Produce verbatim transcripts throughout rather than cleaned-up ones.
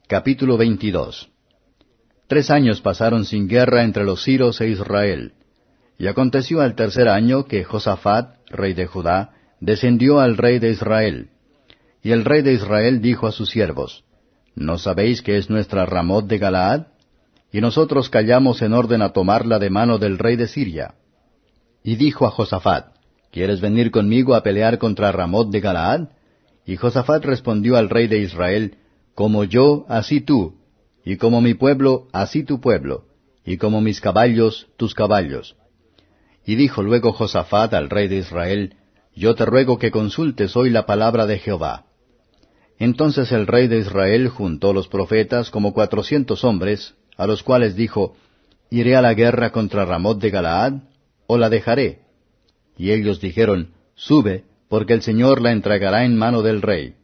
Capítulo veintidós. Tres años pasaron sin guerra entre los siros e Israel. Y aconteció al tercer año que Josafat, rey de Judá, descendió al rey de Israel. Y el rey de Israel dijo a sus siervos, ¿No sabéis que es nuestra Ramot de Galaad? Y nosotros callamos en orden a tomarla de mano del rey de Siria. Y dijo a Josafat, ¿Quieres venir conmigo a pelear contra Ramot de Galaad? Y Josafat respondió al rey de Israel, Como yo, así tú, y como mi pueblo, así tu pueblo, y como mis caballos, tus caballos. Y dijo luego Josafat al rey de Israel, Yo te ruego que consultes hoy la palabra de Jehová. Entonces el rey de Israel juntó los profetas como cuatrocientos hombres, a los cuales dijo, ¿Iré a la guerra contra Ramot de Galaad, o la dejaré? Y ellos dijeron, Sube, porque el Señor la entregará en mano del rey.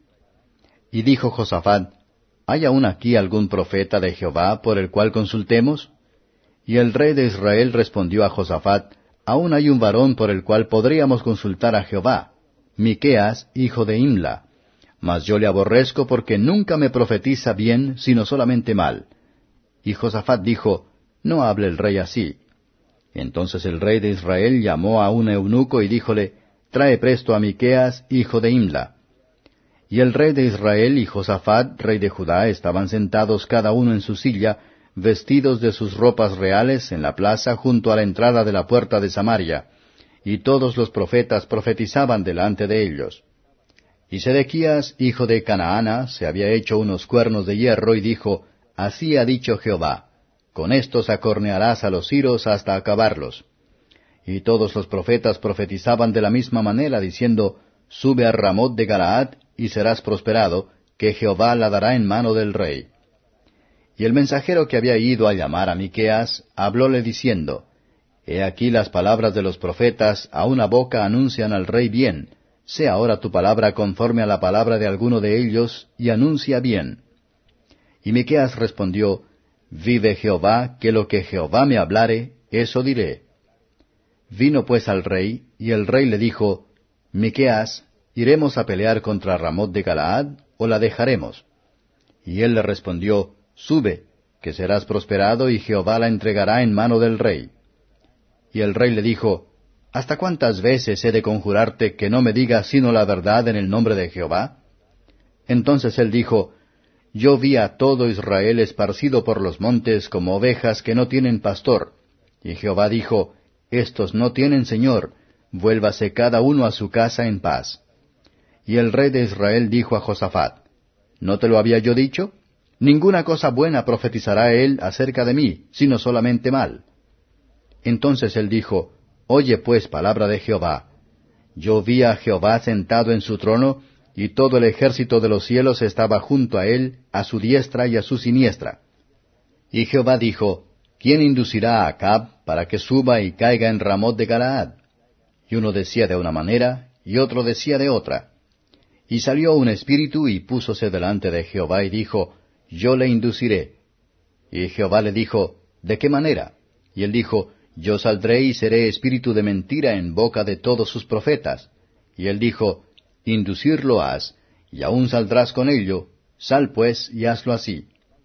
Y dijo Josafat, ¿Hay aún aquí algún profeta de Jehová por el cual consultemos? Y el rey de Israel respondió a Josafat, Aún hay un varón por el cual podríamos consultar a Jehová, Miqueas, hijo de Imla. Mas yo le aborrezco porque nunca me profetiza bien, sino solamente mal. Y Josafat dijo, No hable el rey así. Entonces el rey de Israel llamó a un eunuco y díjole, Trae presto a Miqueas, hijo de Imla. Y el rey de Israel y Josafat, rey de Judá, estaban sentados cada uno en su silla, vestidos de sus ropas reales, en la plaza junto a la entrada de la puerta de Samaria, y todos los profetas profetizaban delante de ellos. Y Sedequías, hijo de Canaana, se había hecho unos cuernos de hierro y dijo, Así ha dicho Jehová, con estos acornearás a los siros hasta acabarlos. Y todos los profetas profetizaban de la misma manera, diciendo, Sube a Ramot de Galaad, y serás prosperado, que Jehová la dará en mano del rey. Y el mensajero que había ido a llamar a Miqueas, hablóle diciendo, He aquí las palabras de los profetas a una boca anuncian al rey bien, sea ahora tu palabra conforme a la palabra de alguno de ellos, y anuncia bien. Y Miqueas respondió, Vive Jehová, que lo que Jehová me hablare, eso diré. Vino pues al rey, y el rey le dijo, Miqueas, ¿iremos a pelear contra Ramot de Galaad, o la dejaremos? Y él le respondió, Sube, que serás prosperado, y Jehová la entregará en mano del rey. Y el rey le dijo, ¿Hasta cuántas veces he de conjurarte que no me digas sino la verdad en el nombre de Jehová? Entonces él dijo, Yo vi a todo Israel esparcido por los montes como ovejas que no tienen pastor. Y Jehová dijo, Estos no tienen señor, vuélvase cada uno a su casa en paz. Y el rey de Israel dijo a Josafat, ¿No te lo había yo dicho? Ninguna cosa buena profetizará él acerca de mí, sino solamente mal. Entonces él dijo, Oye pues palabra de Jehová. Yo vi a Jehová sentado en su trono, y todo el ejército de los cielos estaba junto a él, a su diestra y a su siniestra. Y Jehová dijo, ¿Quién inducirá a Acab para que suba y caiga en Ramot de Galaad? Y uno decía de una manera, y otro decía de otra. Y salió un espíritu y púsose delante de Jehová y dijo, Yo le induciré. Y Jehová le dijo, ¿De qué manera? Y él dijo, Yo saldré y seré espíritu de mentira en boca de todos sus profetas. Y él dijo, Inducirlo has, y aún saldrás con ello, sal pues y hazlo así.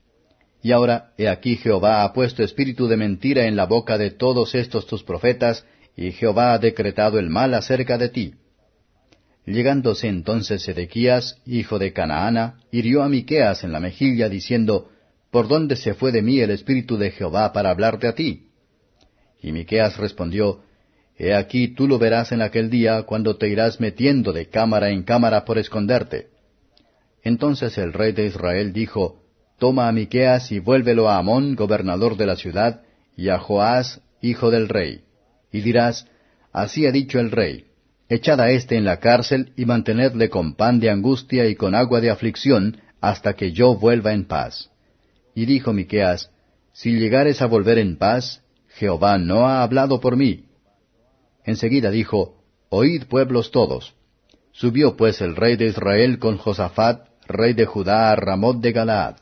Y ahora, he aquí Jehová ha puesto espíritu de mentira en la boca de todos estos tus profetas, y Jehová ha decretado el mal acerca de ti. Llegándose entonces Sedequías, hijo de Canaana, hirió a Miqueas en la mejilla, diciendo, ¿Por dónde se fue de mí el espíritu de Jehová para hablarte a ti? Y Miqueas respondió, He aquí tú lo verás en aquel día, cuando te irás metiendo de cámara en cámara por esconderte. Entonces el rey de Israel dijo, Toma a Miqueas y vuélvelo a Amón, gobernador de la ciudad, y a Joás, hijo del rey. Y dirás, Así ha dicho el rey, echad a éste en la cárcel y mantenedle con pan de angustia y con agua de aflicción, hasta que yo vuelva en paz. Y dijo Miqueas, Si llegares a volver en paz, Jehová no ha hablado por mí. Enseguida dijo, Oíd pueblos todos. Subió pues el rey de Israel con Josafat, rey de Judá, a Ramot de Galaad.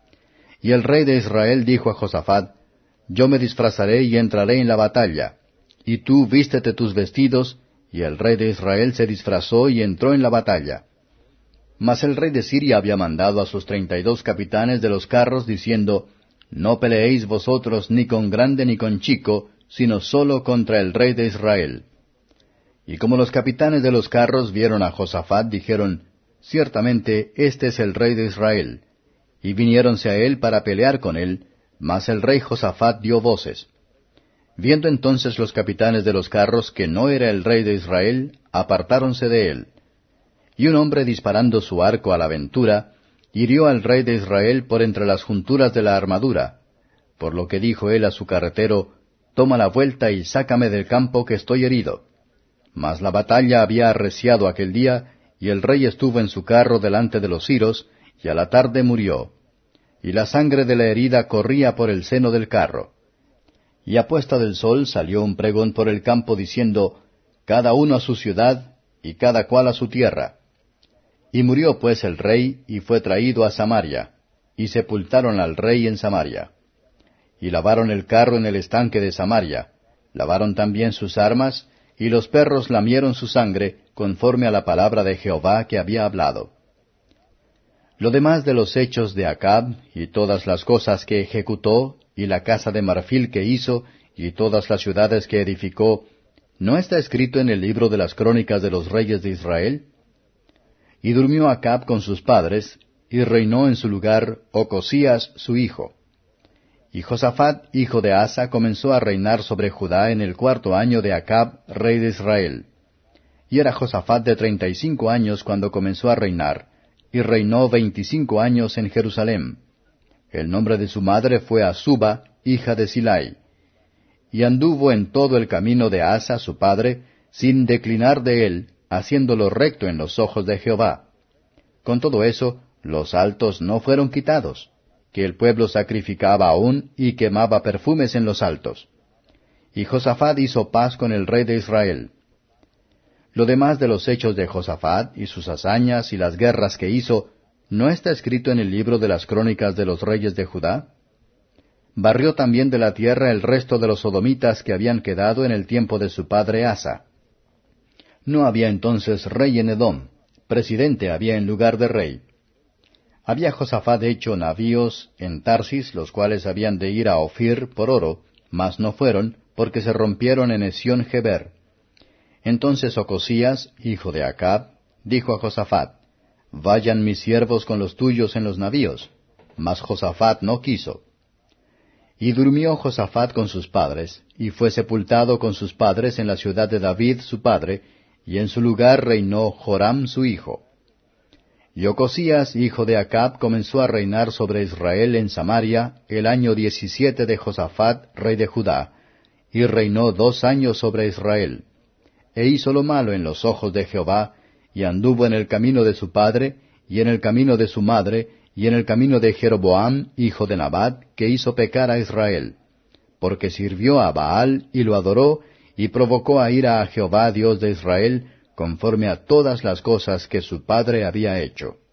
Y el rey de Israel dijo a Josafat, Yo me disfrazaré y entraré en la batalla, y tú vístete tus vestidos, y el rey de Israel se disfrazó y entró en la batalla. Mas el rey de Siria había mandado a sus treinta y dos capitanes de los carros, diciendo, No peleéis vosotros ni con grande ni con chico, sino solo contra el rey de Israel. Y como los capitanes de los carros vieron a Josafat, dijeron, Ciertamente este es el rey de Israel. Y viniéronse a él para pelear con él, mas el rey Josafat dio voces. Viendo entonces los capitanes de los carros que no era el rey de Israel, apartáronse de él. Y un hombre disparando su arco a la aventura, hirió al rey de Israel por entre las junturas de la armadura, por lo que dijo él a su carretero, Toma la vuelta y sácame del campo que estoy herido. Mas la batalla había arreciado aquel día, y el rey estuvo en su carro delante de los siros, y a la tarde murió. Y la sangre de la herida corría por el seno del carro. Y a puesta del sol salió un pregón por el campo diciendo, Cada uno a su ciudad, y cada cual a su tierra. Y murió pues el rey, y fue traído a Samaria, y sepultaron al rey en Samaria. Y lavaron el carro en el estanque de Samaria, lavaron también sus armas, y los perros lamieron su sangre, conforme a la palabra de Jehová que había hablado. Lo demás de los hechos de Acab, y todas las cosas que ejecutó, y la casa de marfil que hizo, y todas las ciudades que edificó, ¿no está escrito en el libro de las crónicas de los reyes de Israel? Y durmió Acab con sus padres, y reinó en su lugar Ocosías su hijo. Y Josafat, hijo de Asa, comenzó a reinar sobre Judá en el cuarto año de Acab, rey de Israel. Y era Josafat de treinta y cinco años cuando comenzó a reinar, y reinó veinticinco años en Jerusalén. El nombre de su madre fue Azuba, hija de Silai. Y anduvo en todo el camino de Asa su padre, sin declinar de él, haciéndolo recto en los ojos de Jehová. Con todo eso, los altos no fueron quitados, que el pueblo sacrificaba aún y quemaba perfumes en los altos. Y Josafat hizo paz con el rey de Israel. Lo demás de los hechos de Josafat, y sus hazañas, y las guerras que hizo, ¿no está escrito en el libro de las crónicas de los reyes de Judá? Barrió también de la tierra el resto de los sodomitas que habían quedado en el tiempo de su padre Asa. No había entonces rey en Edom, presidente había en lugar de rey. Había Josafat hecho navíos en Tarsis, los cuales habían de ir a Ofir por oro, mas no fueron, porque se rompieron en Esión Geber. Entonces Ocosías, hijo de Acab, dijo a Josafat, Vayan mis siervos con los tuyos en los navíos. Mas Josafat no quiso. Y durmió Josafat con sus padres, y fue sepultado con sus padres en la ciudad de David su padre, y en su lugar reinó Joram su hijo. Y Ocosías, hijo de Acab, comenzó a reinar sobre Israel en Samaria el año diecisiete de Josafat, rey de Judá, y reinó dos años sobre Israel. E hizo lo malo en los ojos de Jehová, y anduvo en el camino de su padre, y en el camino de su madre, y en el camino de Jeroboam, hijo de Nabat, que hizo pecar a Israel, porque sirvió a Baal y lo adoró, y provocó a ira a Jehová Dios de Israel, conforme a todas las cosas que su padre había hecho.